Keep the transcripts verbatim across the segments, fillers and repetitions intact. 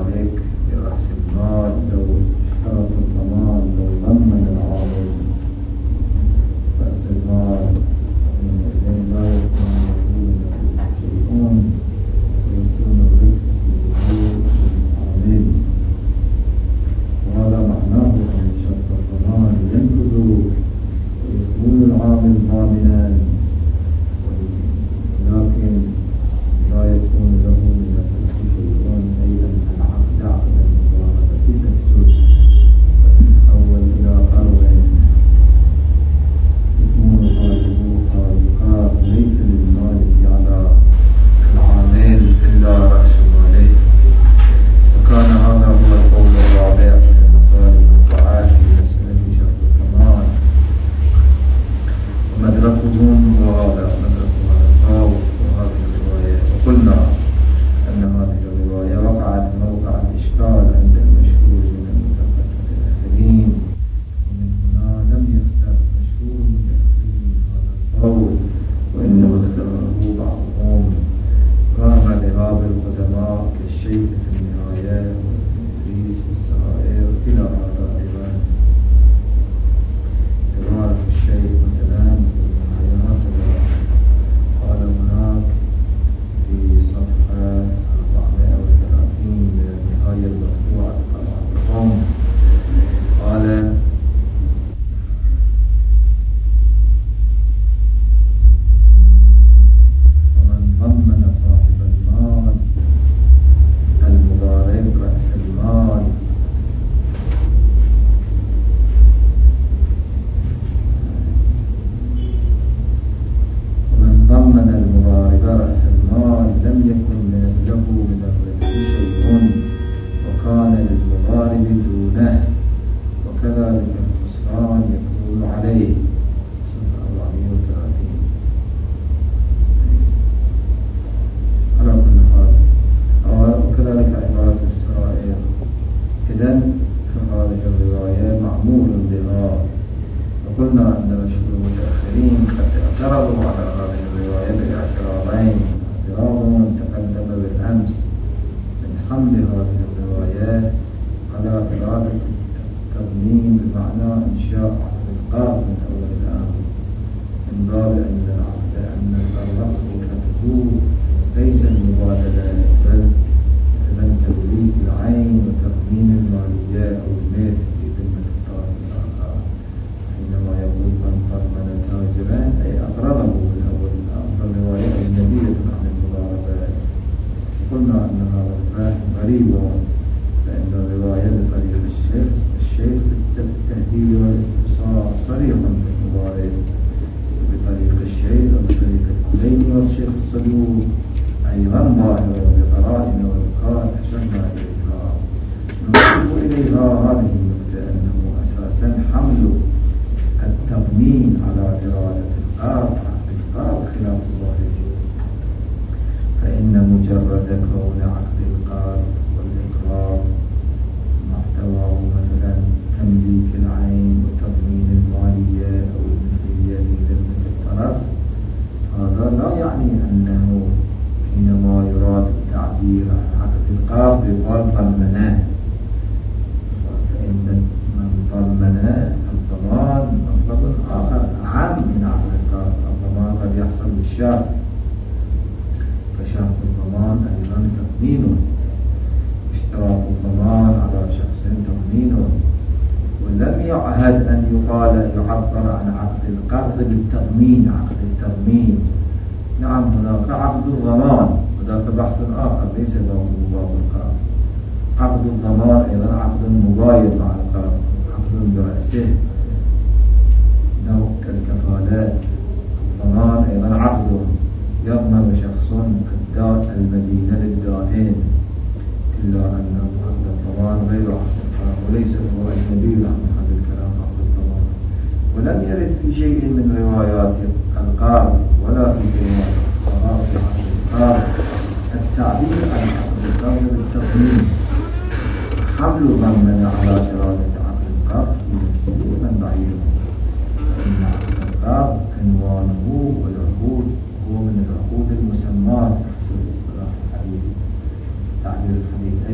ذلك برأس المال لو اشترط الضمان لو ضمن العامل رأس المال فإنئذ لا يكون له شيء ويكون الربح بوجود العامل. وهذا معناه أن شرط الضمان ينفذ ويكون العامل ضامنا، ولكن لا يكون له من الربح شيء أيضا العقد عقد المضاربة تفسد وتتحول إلى قرض يكون غالبه خالقا ليس للمالك على العامل إلا رأس ماله. وكان هذا هو القول الرابع من المطالب الدعاة في مسألة شرط الضمان، ومدركهم وهذا مدرك هذا القول وهذه الرواية. وقلنا أن هذه الرواية وقعت موقع الإشكال عند المشهور من المتأخرين، ومن هنا لم يختر مشهور المتأخرين هذا القول، وإنما اختاره بعضهم رغم ذهاب القدماء كالشيخ في النهاية وابن إدريس في السرائر إلى هذا أيضا. عبارة الشيخ مثلا في النهاية هكذا قال هناك في صفحة أربعمائة وثلاثين من النهاية المطبوعة قرأتكم، قال ومن ضمن صاحب المال المضارب رأس المال ومن ضمن المضارب رأس المال لم يكن له من الربح شيء وكان للمضارب دونه، وكذلك الخسران يكون عليه. صفحة أربعمائة وثلاثين. على كل حال وكذلك عبارة السرائر. إذن فهذه الرواية معمول بها. وقلنا أن مشهور المتأخرين قد اعترضوا على هذه الرواية باعتراضين. اعتراض تقدم بالأمس من حمل هذه الرواية على إرادة التضمين بمعنى إنشاء عقد القرض من أول الأمر، من باب أن العقد أن القرض ذكرته ليس المبادلة بل مثلا تمليك العين وتضمين المالية أو المال في ذمة الطرف الآخر. حينما يقول من ضمن تاجرا أي أقرضه من أول الأمر، الرواية أجنبية عن المضاربة. قلنا أن هذا الفهم غريب، لأن الرواية بطريق الشيخ الشيخ بالتهديد والاستفسار صريح في المضارب، وبطريق الشيخ وبطريق الحسيني والشيخ الصدوق أيضا ظاهرة بقرائن ونقاط أشرنا إليها. نضيف إليها هذه النقطة أنه أساسا حمل التضمين على إرادة القرض عقد القرض خلاف الظاهر، فإن مجرد كون عقد القرض والإقراض محتواه مثلا تمليك العين وتضمين المالية أو الملكية لذمة الطرف، هذا لا يعني أنه حينما يراد التعبير عن عقد القرض يقال ضمنه، فإن من ضمن الضمان مطلب آخر أعم من عقد القرض. الضمان قد يحصل بالشرط، فشرط الضمان أيضا تضمينه، اشتراط الضمان على شخص تضمينه. ولم يعهد أن يقال يعبر عن عقد القرض بالتضمين، عقد التضمين. نعم هناك عقد الضمان وذاك بحث آخر ليس باب القرض. عقد الضمان أيضا عقد مباين مع القرض، عقد برأسه نوع كالكفالات. الضمان أيضا عقد يضمن شخص المدينة للدائن، إلا أن عقد الضمان غير عقد القرض وليس هو أجنبي عن هذا الكلام عقد الضمان. ولم يرد في شيء من روايات القرض ولا في روايات عقد القرض التعبير عن عقد القرض بالتضمين. حمل ضمن على إرادة عقد القرض من بعيد، فإن عقد القرض عنوانه والعقود هو من العقود المسمات حسب الاصطلاح الحديث، تعبير الحديث أي من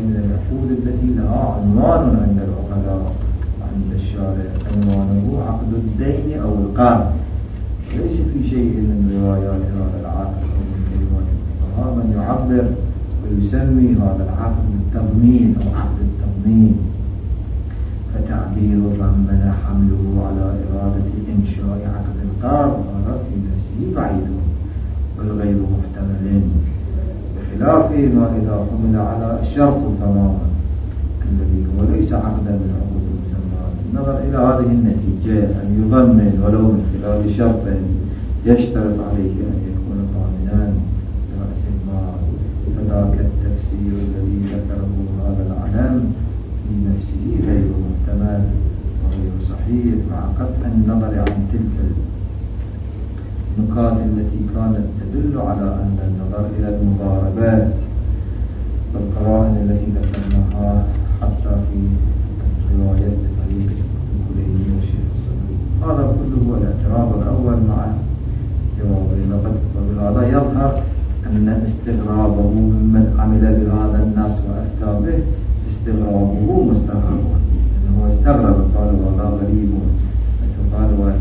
العقود التي لها عنوان عند العقلاء وعند الشارع، عنوانه عقد الدين أو القرض، ليس في شيء من روايات هذا العقد أو من كلمات الفقهاء من يعبر ويسمي هذا العقد بالتضمين أو عقد التضمين، فتعبير ضمن حمله على إرادة إنشاء عقد القرض هذا في نفسه بعيد والغير محتمل، بخلاف ما إذا حمل على الشرط الضمان الذي هو ليس عقدا من عقود المسمات. النظر إلى هذه النتيجة أن يضمن ولو من خلال شرط يشترط عليه أن يكون ضامنا برأس المال، فذاك التفسير الذي ذكره هذا العلم في نفسه غير محتمل وغير صحيح، مع قطع النظر عن تلك النقاط التي كانت تدل على أن النظر إلى المضاربة والقرائن التي ذكرناها حتى في رواية طريق الكليني والشيخ الصدوق. هذا كله هو الاعتراض الأول مع جوابه، وبهذا يظهر أن استغرابه ممن عمل بهذا النص وأفتى به استغرابه مستغرب، أنه استغرب قال هذا غريب، قال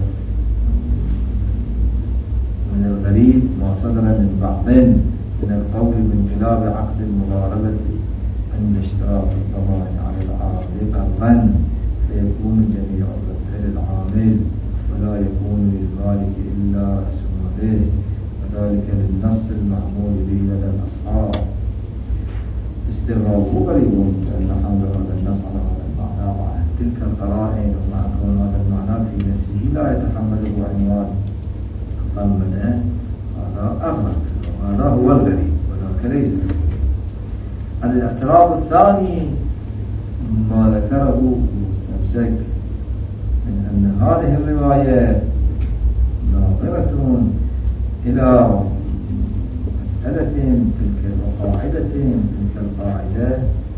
من الغريب ما صدر من بعض من القول بانقلاب عقد المضاربة عند اشتراط الضمان على العارض قرضا فيكون جميع الربح للعامل ولا يكون للمالك إلا رأس ماله، وذلك للنص المحمول به لدى الأصحاب. استغرابه غريب لأن حمل هذا النص على هذا المعنى مع تلك القرائن ومع كون هذا المعنى في نفسه لا يتحمله عنوان ضمنه، هذا أغرب وهذا هو الغريب وذاك ليس. الاعتراض الثاني ما ذكره نفسك من أن هذه الرواية ناظرة إلى مسألة تلك وقاعدة تلك القاعدة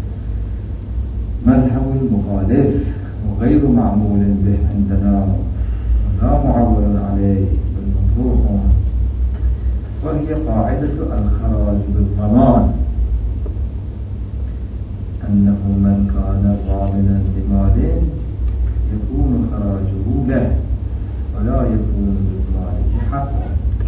مذهب المخالف وغير معمول به عندنا ولا معول عليه بالمطروح، وهي قاعدة الخراج بالضمان، أنه من كان ضامنا لمال يكون خراجه له ولا يكون للمالك حقا.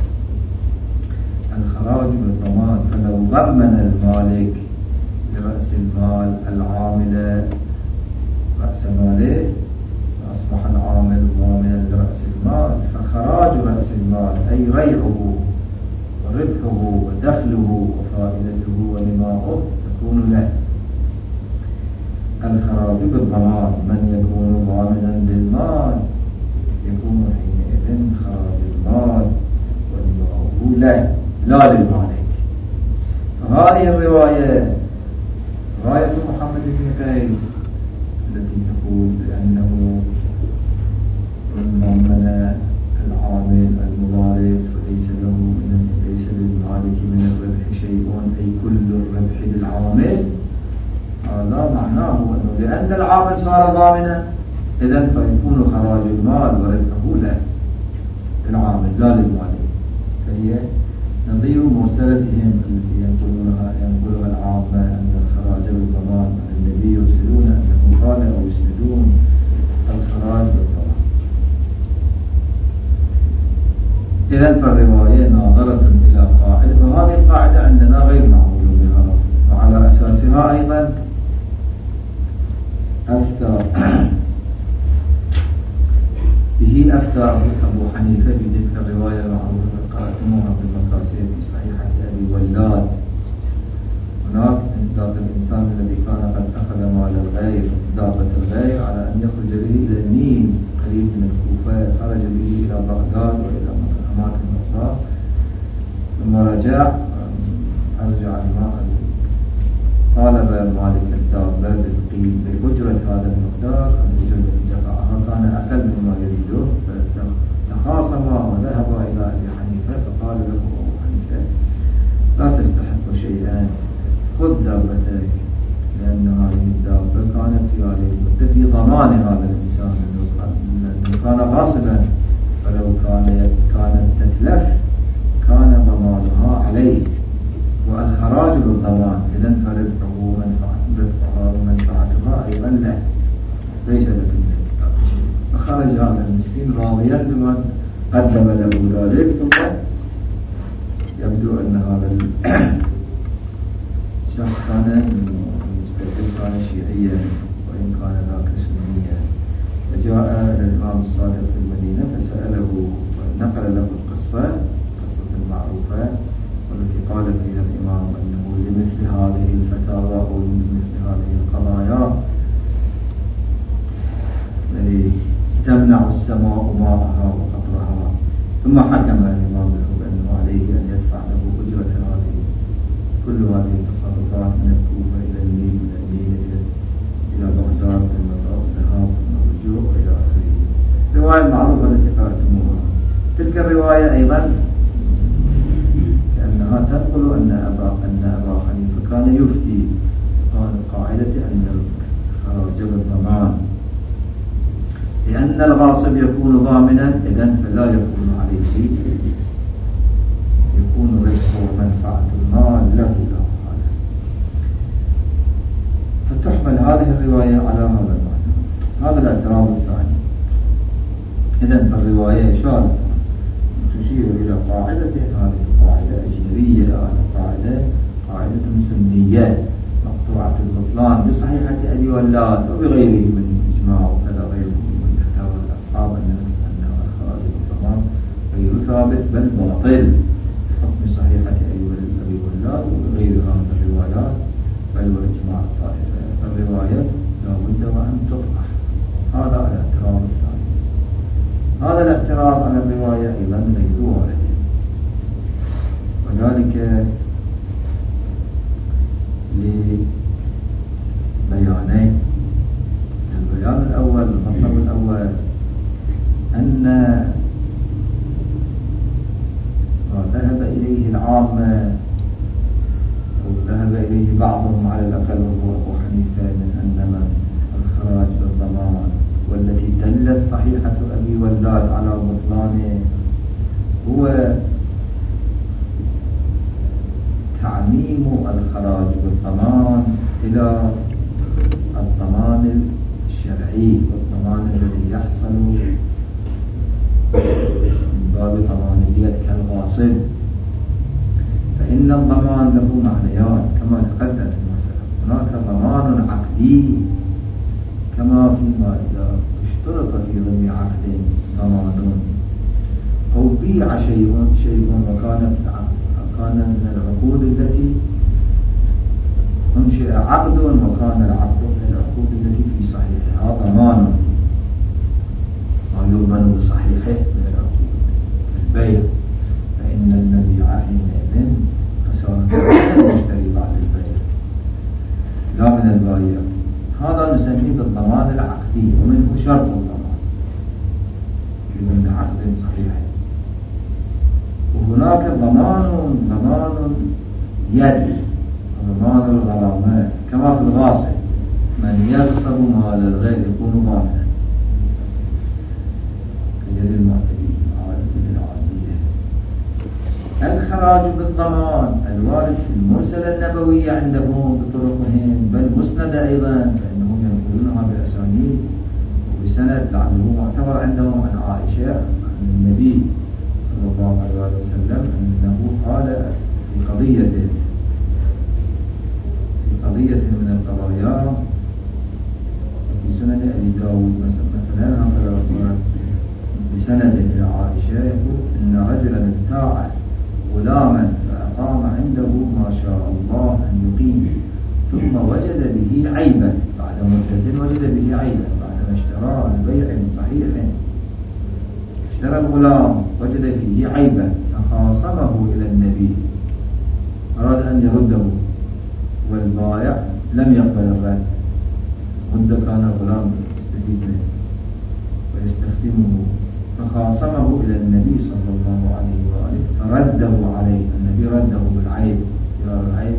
الخراج بالضمان، فلو ضمن المالك لرأس المال العامل رأس ماله فأصبح العامل ضامنا لرأس المال، فخراج رأس المال أي ريعه وربحه ودخله وفائدته ونماؤه تكون له. الخراج بالضمان، من يكون ضامنا للمال يكون حينئذ خراج المال ونماؤه له لا للمالك. فهذه الرواية رواية محمد بن قيس التي تقول بأنه ضمن العامل المضارب فليس له من ليس للمالك من الربح شيء أي كل الربح للعامل، هذا معناه أنه لأن العامل صار ضامنا إذن فيكون خراج المال وربحه له للعامل لا للمالك. فهي نظير مرسلتهم التي ينقلونها ينقلها العامة أن الخراج بالضمان عن النبي يرسلون أنه قال أو يسندون الخراج بالضمان. إذن فالرواية ناظرة إلى قاعدة، وهذه القاعدة عندنا غير معمول بها، وعلى أساسها أيضا أفتى به أفتى أبو حنيفة بتلك الرواية المعروفة قرأتموها في المقاصد في صحيحة أبي ولاد. هناك ذات الإنسان الذي كان قد أخذ مال الغير دابة الغير على أن يخرج به إلى النيل قريب من الكوفة، خرج به إلى بغداد وإلى أماكن أخرى، ثم رجع أرجع الماء طالب مالك الدابة بأجرة هذا المقدار، الأجرة التي دفعها كان أقل مما يريده، فتخاصما وذهبا إلى أبي حنيفة فقال له أبو حنيفة لا تستحق شيئا، خذ دابتك، لأن هذه الدابة كانت في هذه المدة في ضمان هذا الإنسان الذي كان غاصبا، فلو كان كانت تتلف كان ضمانها عليه والخراج بالضمان، إذن فربحه ربحها قال لا ليس لك من الكتاب شيء. فخرج هذا المسكين راضيا بما قدم له ذلك. ثم يبدو أن هذا الشخص كان مستقل، كان شيعيا وإن كان ذاك سنيا. فجاء إلى الإمام الصادق في المدينة فسأله ونقل له القصة، قصة المعروفة والتي قال فيها الإمام أنه لمثل هذه الفتاوى أو لمثل هذه القضايا التي تمنع السماء ماءها وقطرها. ثم حكم الإمام له بأنه عليه أن يدفع له أجرة هذه كل هذه التصرفات من الكوفة إلى النيل، من النيل إلى إلى بغداد، ثم الذهاب ثم الرجوع إلى آخره. الرواية المعروفة التي قرأتموها. تلك الرواية أيضا كأنها تنقل أن أبا أن أبا حنيفة كان يفتي قال قاعدة أن الخراج بالضمان، لأن الغاصب يكون ضامنا إذن فلا يكون عليه، يكون رزق ومنفعة المال له له. فتحمل هذه الرواية على هذا المعنى. هذا الاعتراض الثاني. إذن فالرواية شارطة تشير إلى قاعدة، هذه القاعدة أجنبية، هذه القاعدة قاعدة سنية مقطوعة البطلان بصحيحة أبي ولاد وبغيره من إجماع وكذا غيره من فتاوى الأصحاب أن الخراج بالضمان غير ثابت بل باطل بحكم صحيحة أبي ولاد وغيرها من الروايات بل وإجماع الطائفة. فالرواية لا بد وأن تطرح. هذا الاعتراض الثاني. هذا الاعتراض على الرواية أيضا غير وارد، وذلك لبيانين. البيان الأول، المطلب الأول، أن ما ذهب إليه العامة أو ذهب إليه بعضهم على الأقل وهو أبو حنيفة من أن الخراج بالضمان والتي دلت صحيحة أبي ولاد على بطلانه هو تعميم الخراج بالضمان إلى الضمان الشرعي والضمان الذي يحصل من باب ضمانية كالغاصب. فإن الضمان له معنيان كما تقدم في المسألة. هناك ضمان عقدي كما فيما إذا اشترط في ضمن عقد ضمان أو بيع شيء شيء وكان كان من العقود التي انشئ عقد وكان العقد من العقود التي في صحيحها ضمان ما يضمن بصحيحه من العقود البيع، فإن المبيع حينئذ خسارة المشتري بعد البيع لا من البائع. هذا نسميه بالضمان العقدي ومنه شرط الضمان في ضمن عقد صحيح. وهناك ضمان ضمان يد وضمان الغرامات كما في الغاصب، من يغصب مال الغير يكون ضامنا كيد المعتدين عادة العادية. الخراج بالضمان الوارد في المرسلة النبوية عندهم بطرقهم بل مسند أيضا، فإنهم ينقلونها بأسانيد وبسند لعله معتبر عندهم عن عائشة عن النبي صلى الله عليه وسلم أنه قال في قضية في قضية من القضايا في سنن أبي داود مثلا بسند إلى عائشة يقول إن رجلا ابتاع غلاما فأقام عنده ما شاء الله أن يقيم ثم وجد به عيبا بعد مدة، وجد به عيبا بعدما اشتراه البيع صحيح، اشترى الغلام وجد فيه عيبا فخاصمه إلى النبي، أراد أن يرده والبائع لم يقبل الرد، مدة كان الغلام يستفيد منه ويستخدمه، فخاصمه إلى النبي صلى الله عليه وآله فرده عليه، النبي رده بالعيب، خيار العيب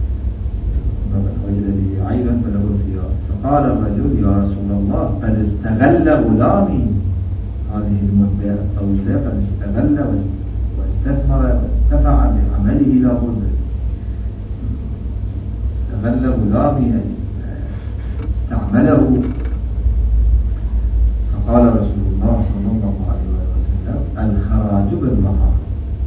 وجد به عيبا فله الخيار. فقال الرجل يا رسول الله قد استغل غلامي هذه المدة الطويلة، قد استغل واستثمر واستفع بعمله لا بد، استغل غلامي استعمله. فقال رسول الله صلى الله عليه وسلم الخراج بالضمان.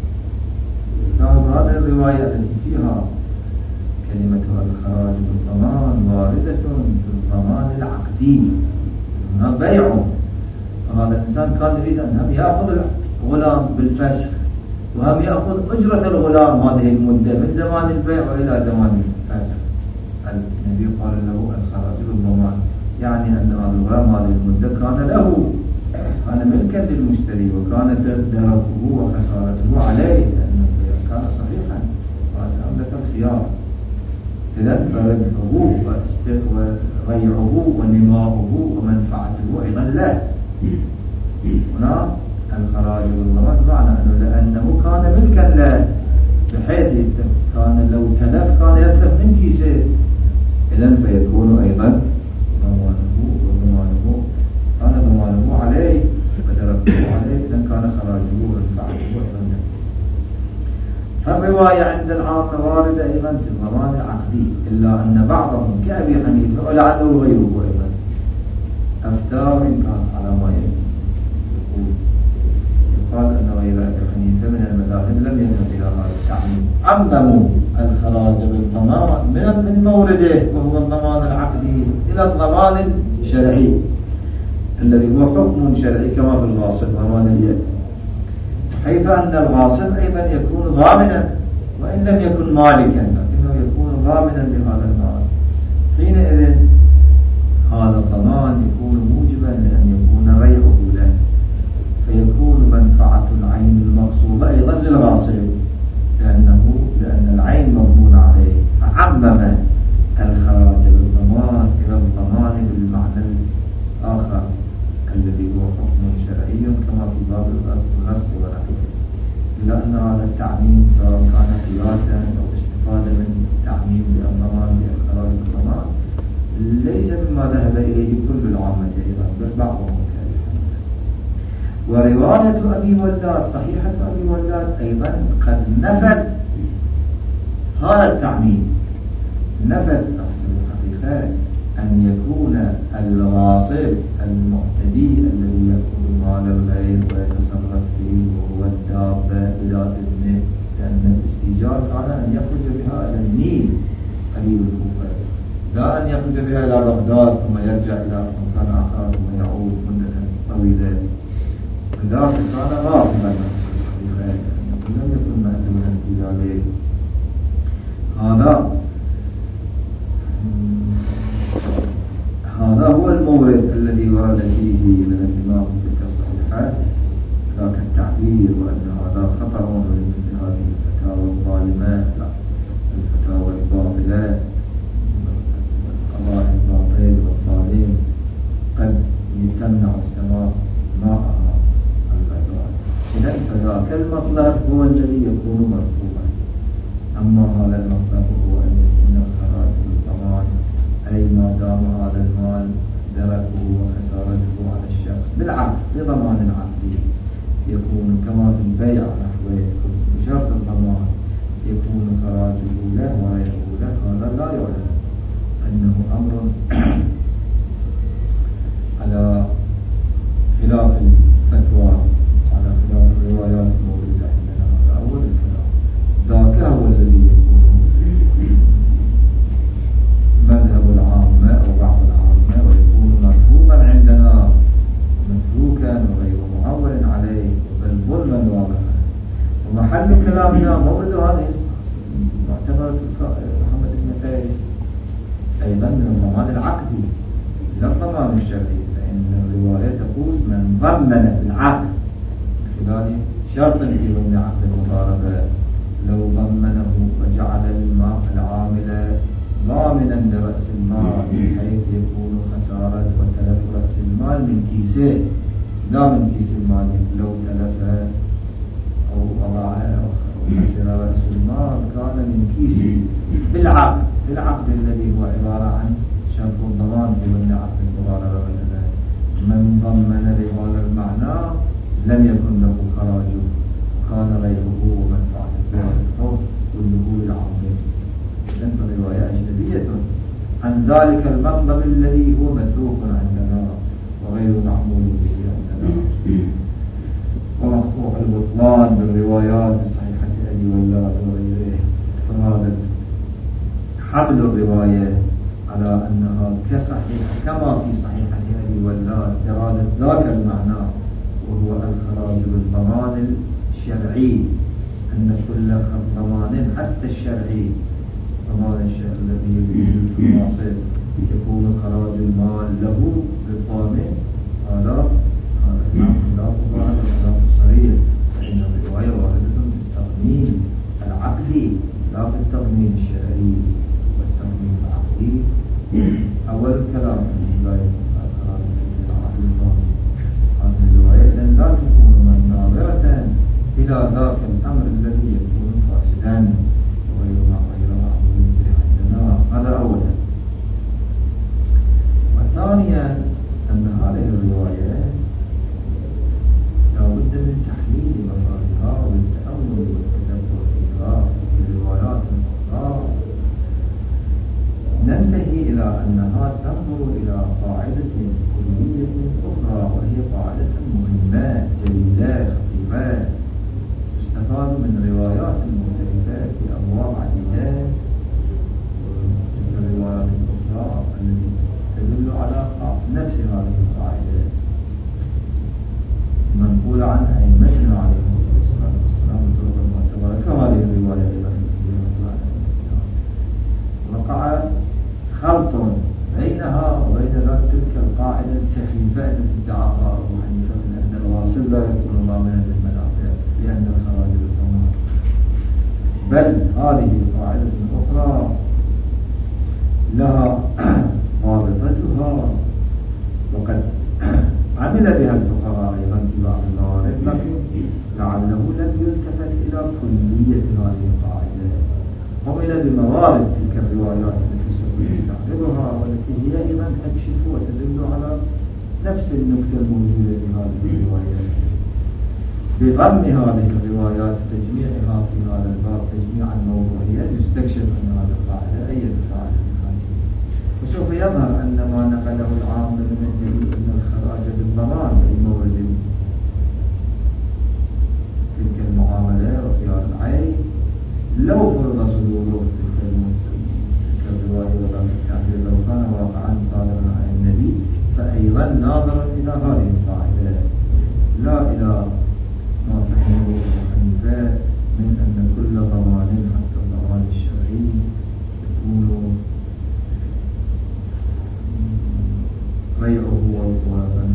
هذه الرواية التي فيها كلمة الخراج بالضمان واردة في الضمان العقدي، هنا بيع. فهذا الإنسان كان يريد أن هم يأخذ الغلام بالفسخ وهم يأخذ أجرة الغلام هذه المدة من زمان البيع إلى زمان الفسخ. النبي قال له الخراج بالضمان، يعني أن الغلام هذه المدة كان له، كان ملكا للمشتري، وكانت دركه وخسارته عليه لأنه كان صحيحا، وهذا أملك الخيار. إذن فربحه وغيعه ونماؤه ومنفعته أيضا له. هنا الخراج بالضمان معنى أنه لأنه كان ملكا له، بحيث كان لو تلف كان يتلف من كيسه، إذن فيكون أيضا ضمانه وضمانه كان ضمانه عليه ودركه عليه، إذن كان خراجه ومنفعته أيضا له. فالرواية عند العامة واردة أيضا في الضمان العقدي، إلا أن بعضهم كأبي حنيفة ولعله غيره أيضا أفتى من كان على ما يقول. يقال أن غير أبي حنيفة من المذاهب لم يذهب إلى هذا التعميم، عمموا الخراج بالضمان من مورده وهو الضمان العقدي إلى الضمان الشرعي الذي هو حكم شرعي كما في الغاصب ضمان اليد، حيث أن الغاصب أيضا يكون ضامنا وإن لم يكن مالكا، لكنه يكون ضامنا لهذا المال. حينئذ هذا الضمان يكون موجبا لأن يكون غيره له، فيكون منفعة العين المقصودة أيضا للغاصب، لأنه لأن العين مضمون عليه، فعمم الخراج بالضمان إلى الضمان بالمعنى الآخر الذي هو حكم شرعي كما في باب الغسل ونحوه. إلا أن هذا التعميم سواء كان قياسا أو استفادة من التعميم بالضمان بالخراج بالضمان ليس مما ذهب إليه كل العامة أيضا، بل بعضهم كذلك. ورواية أبي ولاد صحيحة أبي ولاد أيضا قد نفت هذا التعميم، نفت أحسن الحقيقة أن يكون الغاصب المعتدي الذي يأخذ مال الغير ويتصرف فيه وهو الدابة بلا إذنه، لأن الاستيجار كان أن يخرج بها إلى النيل قريب الكوفة، لا أن يخرج بها إلى بغداد ثم يرجع إلى مكان آخر ثم يعود مدة طويلة. لذلك كان غاصبا لم يكن مأذونا في ذلك. هذا هذا هو المورد الذي ورد فيه من الإمام تلك الصحيحات ذاك التعبير، وأن هذا خطر من مثل هذه الفتاوى الظالمة، الفتاوى الباطلة، القضاء الباطل والظالم قد يتمنع السماء ماءها الغيرات. إذن فذاك المطلب هو الذي يكون مرفوضا. أما هذا المطلب هو أن يكون الخراج بالضمان، أي ما دام هذا المال دركه وخسارته على الشخص بالعقد بضمان العقد، يكون كما في البيع نحوه بشرط الضمان، يكون خراجه له وغيره له. هذا لا يعلم أنه أمر على خلاف الفتوى، على خلاف الروايات الموجودة عندنا. هذا أول الكلام، ذاك هو الذي يكون مذهب العامة أو بعض العامة، ويكون مفهوما عندنا متروكا وغير معول عليه بل ظلما واضحا. ومحل كلامنا مورد هذه معتبرة محمد بن فارس أيضا من الضمان العقدي لا الضمان الشرعي، فإن الرواية تقول من ضمن العقد خلال شرط في ضمن عقد المضاربة، لو ضمنه وجعل الماء العامل ضامنا لرأس المال بحيث يكون خسارة وتلف رأس المال من كيسه لا من كيس المالك، لو تلف أو أضاع أو خسر رأس المال كان من كيسه بالعقد بالعقد الذي هو عبارة عن شرط الضمان في ضمن عقد المضاربة. مثلا من ضمن بهذا المعنى لم يكن له خراجه وكان غيره ومنفعته الحر كله للعامل. إذن الرواية أجنبية عن ذلك المطلب الذي هو متروك عندنا وغير معمول به عندنا. ومقطوع البطلان بالروايات بصحيحة أبي ولاد وغيره، فهذا حمل الرواية على أنها كصحيح كما في صحيحة أبي ولاد إرادة ذاك المعنى، وهو الخراج بالضمان الشرعي، أن كل ضمان حتى الشرعي ضمان الشرع الذي يجوز في الواصل يكون خراج المال له بالضامن، هذا هذا الإمام خلاف هذا خلاف صريح، فإن الرواية واردة بالتضمين العقلي لا بالتضمين الشرعي. والتضمين العقلي أول الكلام لا يكون خراج العقل الضامن، هذه الرواية إذن لا تكون من ناظرة إلى ذاك الأمر الذي يكون فاسدا وغير معقول به عندنا. هذا أولا. وثانيا أن هذه الرواية لا بد من تحليل مفادها والتأمل والتدبر فيها في الروايات الأخرى. ننتهي إلى أنها تنظر إلى قاعدة كلية أخرى، وهي قاعدة مهمة جليلة خفيفة تستفاد من روايات مختلفة في أبواب عديدة. تلك الروايات الأخرى التي تدل على نفس هذه القاعدة منقولة عن أئمتنا عليهم الصلاة والسلام بطرق المعتبرة كهذه الرواية أيضا. وقع خلط بينها وبين تلك القاعدة السخيفة التي ادعاها أبو حنيفة من أن الواصل لا يكون ضامنا للمنافع لأن الخراج بالضمان، بل هذه قاعدة أخرى لها ضابطتها وقد عمل بها الفقهاء أيضا في بعض الموارد، لكن لعله لم يلتفت إلى كلية هذه القاعدة. عمل بموارد تلك الروايات التي سوف نستعرضها والتي هي أيضا تكشف وتدل على نفس النكتة الموجودة في هذه الروايات، بضم هذه الروايات تجميعها في هذا الباب تجميعا موضوعيا يستكشف أن هذه القاعدة أي قاعدة خارجية. وسوف يظهر أن ما نقله العام من الدليل أن الخراج بالضمان في مورد تلك المعاملة وخيار العين لو فرض صدوره تلك الرواية ولا التعبير لو كان واقعا صادرا عن النبي، فأيضا ناظرا إلى هذه القاعدة لا إلى ما فهمه أبو حنيفة من أن كل ضمان حتى الضمان الشرعي يكون بيعه